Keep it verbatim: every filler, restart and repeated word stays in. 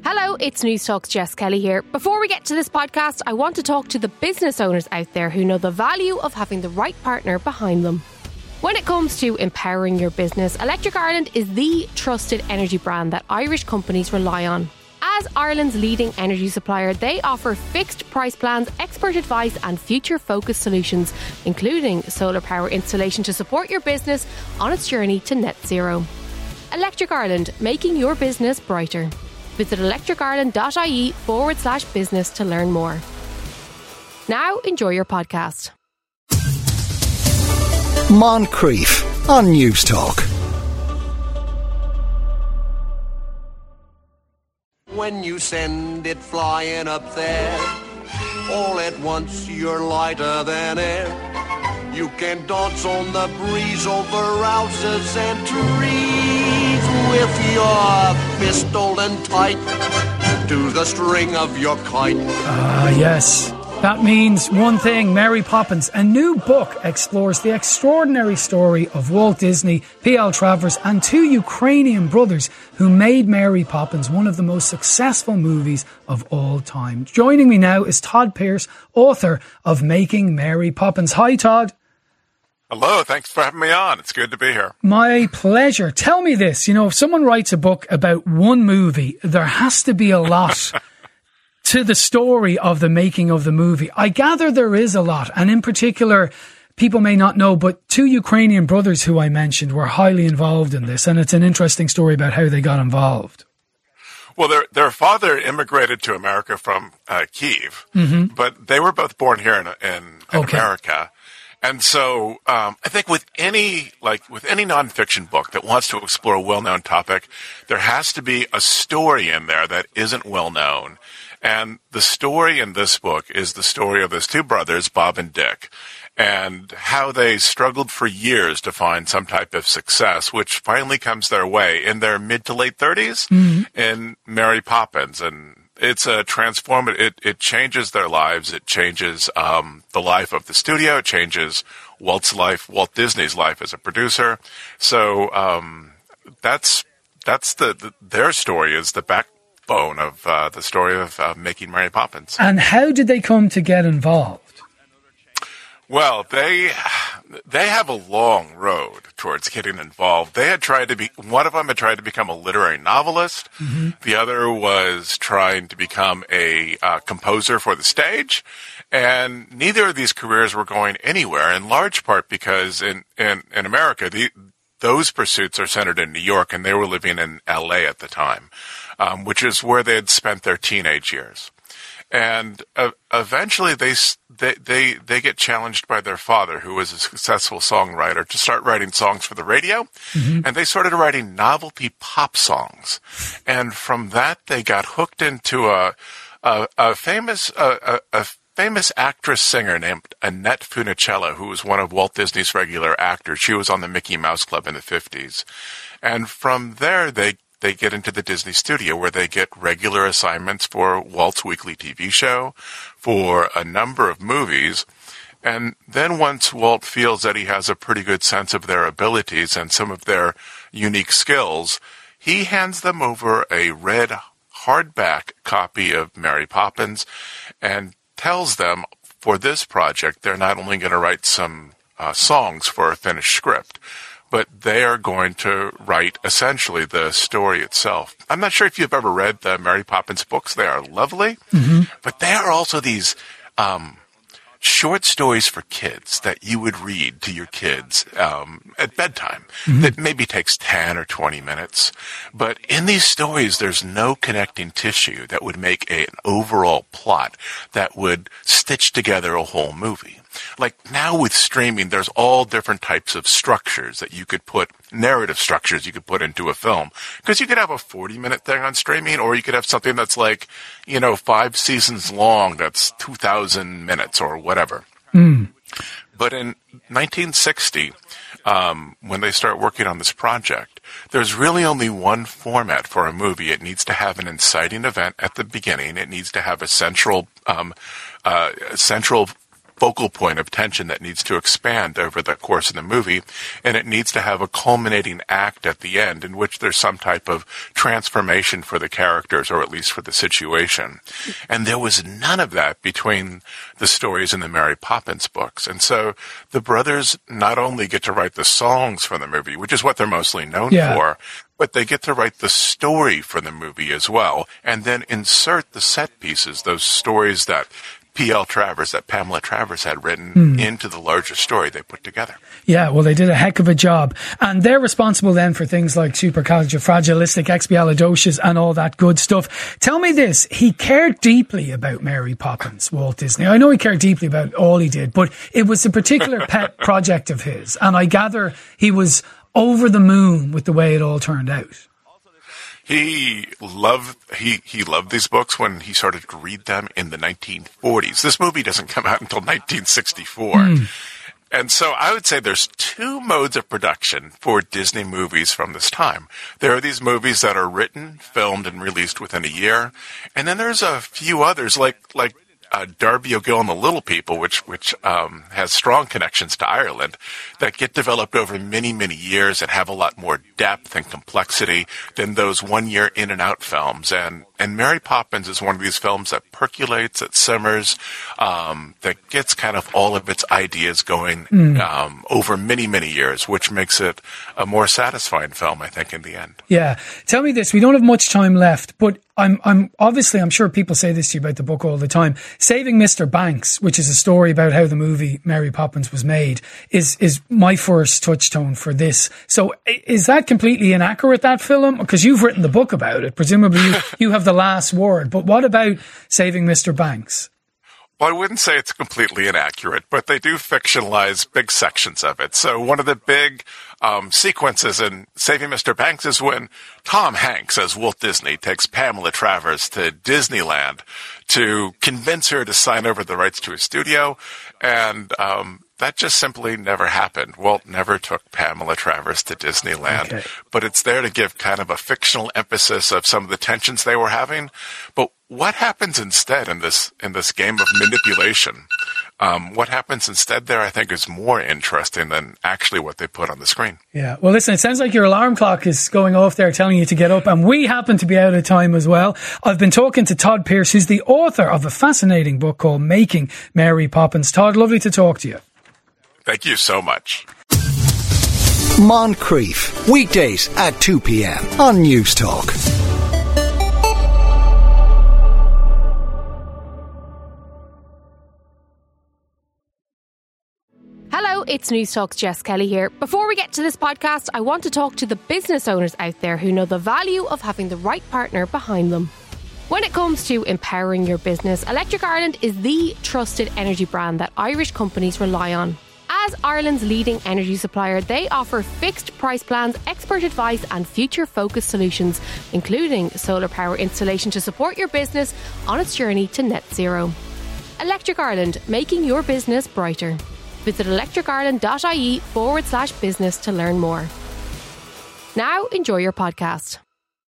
Hello, it's News Talk's Jess Kelly here. Before we get to this podcast, I want to talk to the business owners out there who know the value of having the right partner behind them. When it comes to empowering your business, Electric Ireland is the trusted energy brand that Irish companies rely on. As Ireland's leading energy supplier, they offer fixed price plans, expert advice and future-focused solutions, including solar power installation to support your business on its journey to net zero. Electric Ireland, making your business brighter. Visit electricireland.ie forward slash business to learn more. Now, enjoy your podcast. Moncrief on News Talk. When you send it flying up there, all at once you're lighter than air. You can dance on the breeze over houses and trees with your fist holding tight to the string of your kite. Ah, yes. That means one thing. Mary Poppins, a new book, explores the extraordinary story of Walt Disney, P L Travers and two Ukrainian brothers who made Mary Poppins one of the most successful movies of all time. Joining me now is Todd Pierce, author of Making Mary Poppins. Hi, Todd. Hello, thanks for having me on. It's good to be here. My pleasure. Tell me this, you know, if someone writes a book about one movie, there has to be a lot to the story of the making of the movie. I gather there is a lot, and in particular, people may not know, but two Ukrainian brothers who I mentioned were highly involved in this, and it's an interesting story about how they got involved. Well, their their father immigrated to America from uh, Kyiv, Mm-hmm. but they were both born here in, in, in Okay. America. And so um, I think with any like with any nonfiction book that wants to explore a well-known topic, there has to be a story in there that isn't well-known. And the story in this book is the story of those two brothers, Bob and Dick, and how they struggled for years to find some type of success, which finally comes their way in their mid to late thirties Mm-hmm. in Mary Poppins. And it's a transformative, it, it changes their lives. It changes um, the life of the studio. It changes Walt's life, Walt Disney's life as a producer. So um, that's that's the, the their story is the backbone of uh, the story of uh, making Mary Poppins. And how did they come to get involved? Well, they they have a long road towards getting involved. They had tried to be, one of them had tried to become a literary novelist. Mm-hmm. The other was trying to become a uh, composer for the stage. And neither of these careers were going anywhere, in large part because in, in, in America, the, those pursuits are centered in New York, and they were living in L A at the time, um, which is where they had spent their teenage years. And uh, eventually they, they they they get challenged by their father, who was a successful songwriter, to start writing songs for the radio. Mm-hmm. And they started writing novelty pop songs. And from that, they got hooked into a a, a famous a, a, a famous actress singer named Annette Funicello, who was one of Walt Disney's regular actors. She was on the Mickey Mouse Club in the fifties. And from there, they They get into the Disney studio where they get regular assignments for Walt's weekly T V show, for a number of movies. And then once Walt feels that he has a pretty good sense of their abilities and some of their unique skills, he hands them over a red hardback copy of Mary Poppins and tells them for this project, they're not only going to write some uh, songs for a finished script, but they are going to write essentially the story itself. I'm not sure if you've ever read the Mary Poppins books. They are lovely, mm-hmm. but they are also these um, short stories for kids that you would read to your kids um, at bedtime. Mm-hmm. That maybe takes ten or twenty minutes. But in these stories, there's no connecting tissue that would make a, an overall plot that would stitch together a whole movie. Like now with streaming, there's all different types of structures that you could put, narrative structures you could put into a film. Because you could have a forty-minute thing on streaming, or you could have something that's like, you know, five seasons long, that's two thousand minutes or whatever. Mm. But in nineteen sixty, um, when they start working on this project, there's really only one format for a movie. It needs to have an inciting event at the beginning. It needs to have a central, um, uh, central focal point of tension that needs to expand over the course of the movie, and it needs to have a culminating act at the end in which there's some type of transformation for the characters, or at least for the situation. And there was none of that between the stories in the Mary Poppins books. And so the brothers not only get to write the songs for the movie, which is what they're mostly known Yeah. for, but they get to write the story for the movie as well, and then insert the set pieces, those stories that P L Travers, that Pamela Travers had written Hmm. into the larger story they put together. Yeah, well, they did a heck of a job. And they're responsible then for things like supercalifragilisticexpialidocious and all that good stuff. Tell me this, he cared deeply about Mary Poppins, Walt Disney. I know he cared deeply about all he did, but it was a particular pet project of his. And I gather he was over the moon with the way it all turned out. He loved he he loved these books when he started to read them in the nineteen forties. This movie doesn't come out until nineteen sixty-four. Mm. And so I would say there's two modes of production for Disney movies from this time. There are these movies that are written, filmed, and released within a year. And then there's a few others like like Uh, Darby O'Gill and the Little People, which which um, has strong connections to Ireland, that get developed over many, many years and have a lot more depth and complexity than those one-year in-and-out films. And and Mary Poppins is one of these films that percolates, that simmers, um, that gets kind of all of its ideas going Mm. um, over many, many years, which makes it a more satisfying film, I think, in the end. Yeah. Tell me this, we don't have much time left, but I'm, I'm obviously, I'm sure people say this to you about the book all the time. Saving Mister Banks, which is a story about how the movie Mary Poppins was made, is, is my first touchstone for this. So i- is that completely inaccurate, that film? Because you've written the book about it. Presumably you, you have the last word. But what about Saving Mister Banks? Well, I wouldn't say it's completely inaccurate, but they do fictionalize big sections of it. So one of the big um, sequences in Saving Mister Banks is when Tom Hanks, as Walt Disney, takes Pamela Travers to Disneyland to convince her to sign over the rights to his studio, and um, that just simply never happened. Walt never took Pamela Travers to Disneyland, Okay. but it's there to give kind of a fictional emphasis of some of the tensions they were having. But what happens instead in this in this game of manipulation? Um, what happens instead there, I think, is more interesting than actually what they put on the screen. Yeah. Well, listen, it sounds like your alarm clock is going off there telling you to get up, and we happen to be out of time as well. I've been talking to Todd Pierce, who's the author of a fascinating book called Making Mary Poppins. Todd, lovely to talk to you. Thank you so much. Moncrief, weekdays at two p.m. on News Talk. Hello, it's News Talk's Jess Kelly here. Before we get to this podcast, I want to talk to the business owners out there who know the value of having the right partner behind them. When it comes to empowering your business, Electric Ireland is the trusted energy brand that Irish companies rely on. As Ireland's leading energy supplier, they offer fixed price plans, expert advice and future-focused solutions, including solar power installation to support your business on its journey to net zero. Electric Ireland, making your business brighter. Visit electricireland.ie forward slash business to learn more. Now, enjoy your podcast.